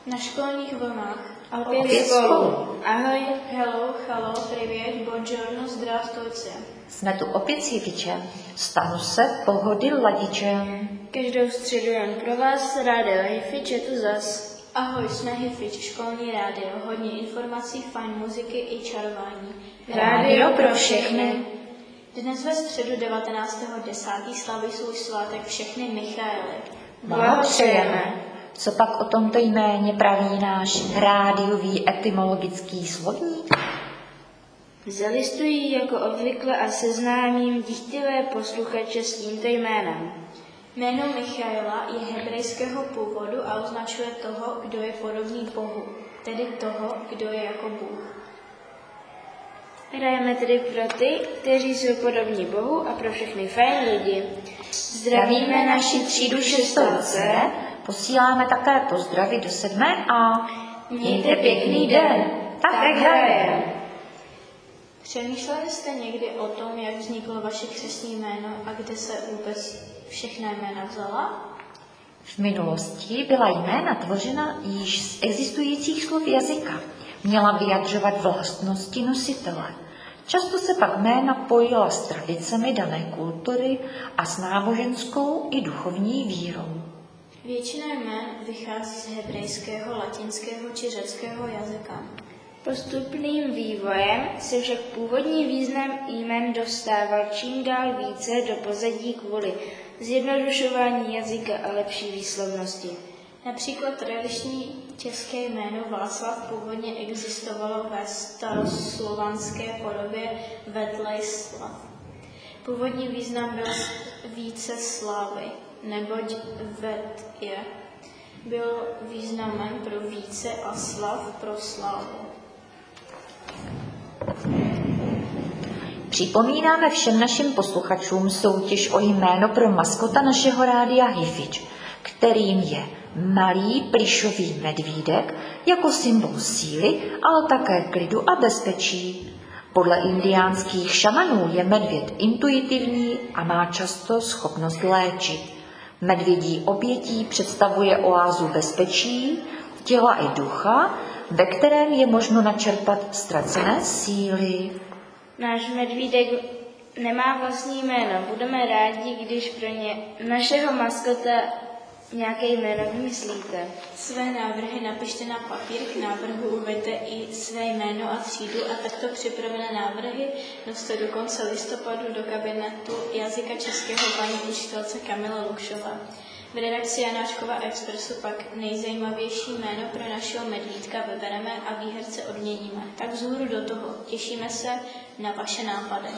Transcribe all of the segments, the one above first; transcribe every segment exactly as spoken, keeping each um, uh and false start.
Na školních vlnách. Opět spolu. Ahoj, hello, hello, privět, buongiorno, zdravstvujte. Jsme tu opět s Hifičem. Stanu se pohody ladičem. Každou středu jen pro vás, rádio Hifič je tu zas. Ahoj, jsme Hifič, školní rádio, hodně informací, fajn muziky i čarování. Rádio pro všechny. Dnes ve středu devatenáctého desátého slaví svůj svátek všechny Michaely. Blahopřejeme. Co pak o tomto jméně praví náš rádiový etymologický slovník? Zalistují jako obvykle a seznámím dychtivé posluchače s tímto jménem. Jméno Michaela je hebrejského původu a označuje toho, kdo je podobný Bohu, tedy toho, kdo je jako Bůh. Hrajeme tedy pro ty, kteří jsou podobní Bohu a pro všechny fajn lidi. Zdravíme naši třídu šestou C, posíláme také pozdravy do sedmé A. Mějte pěkný den, tak jak hraje. Přemýšleli jste někdy o tom, jak vzniklo vaše křestní jméno a kde se vůbec všechna jména vzala? V minulosti byla jména tvořena již z existujících slov jazyka. Měla vyjadřovat vlastnosti nositele. Často se pak jména pojila s tradicemi dané kultury a s náboženskou i duchovní vírou. Většina jmén vychází z hebrejského, latinského či řeckého jazyka. Postupným vývojem se však původní význam jmen dostával čím dál více do pozadí kvůli zjednodušování jazyka a lepší výslovnosti. Například tradiční české jméno Václav původně existovalo ve staroslovanské podobě Vedlejslav. Původní význam byl více slávy, neboť Vedje byl významem pro více a slav pro slávu. Připomínáme všem našim posluchačům soutěž o jméno pro maskota našeho rádia Hifič, kterým je malý plyšový medvídek jako symbol síly, ale také klidu a bezpečí. Podle indiánských šamanů je medvěd intuitivní a má často schopnost léčit. Medvědí obětí představuje oázu bezpečí, těla i ducha, ve kterém je možno načerpat ztracené síly. Náš medvídek nemá vlastní jméno. Budeme rádi, když pro ně našeho maskota nějaké jméno vymyslíte. Své návrhy napište na papír, k návrhu uveďte i své jméno a třídu a takto připravené návrhy noste do konce listopadu do kabinetu jazyka českého paní učitelce Kamila Lukšová. V redakci Janáčkova Expressu pak nejzajímavější jméno pro našeho medvídka vybereme a výherce odměníme. Tak vzhůru do toho. Těšíme se na vaše nápady.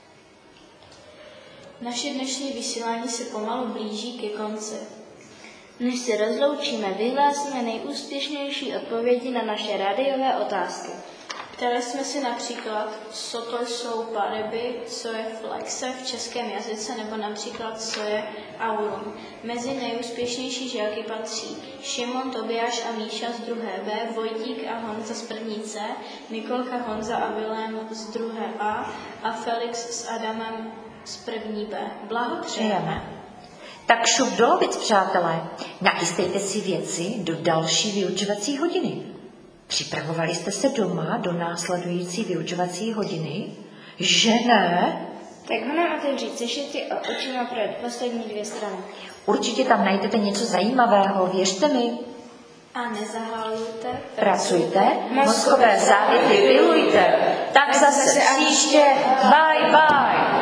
Naše dnešní vysílání se pomalu blíží ke konci. Než se rozloučíme, vyhlásíme nejúspěšnější odpovědi na naše rádiové otázky. Ptali jsme si například, co to jsou paryby, co je flexe v českém jazyce, nebo například, co je aurum. Mezi nejúspěšnější žáky patří Šimon, Tobiáš a Míša z druhé B, Vojtík a Honza z první C, Nikolka, Honza a Vilém z druhé A a Felix s Adamem z první B. Blahopřejeme. Tak šup do Lovic, přátelé. Nachystejte si věci do další vyučovací hodiny. Připravovali jste se doma do následující vyučovací hodiny? Že ne? Tak ho nám otevřít sešity a očima projet poslední dvě strany. Určitě tam najdete něco zajímavého, věřte mi. A nezahálujte, pracujte, mozkové závěty pilujte. Tak zase příště. Bye, bye.